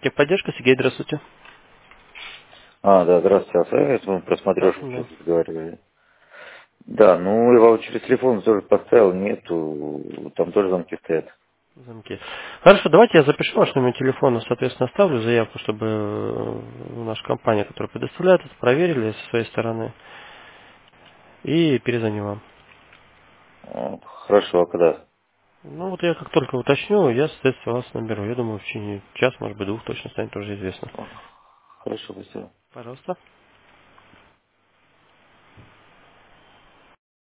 Техподдержка, Сергей, здравствуйте. Да, здравствуйте, это мы про Да, смотрешку да. сейчас разговаривали. Да, ну я вам через телефон тоже поставил, нету, там тоже замки стоят. Замки. Хорошо, давайте я запишу ваш номер телефона, соответственно, оставлю заявку, чтобы наша компания, которая предоставляет это, проверили со своей стороны и перезвоню вам. Хорошо, а когда? Ну вот я как только уточню, я, соответственно, вас наберу. Я думаю, в течение часа, может быть, двух точно станет уже известно. Хорошо, спасибо. Пожалуйста.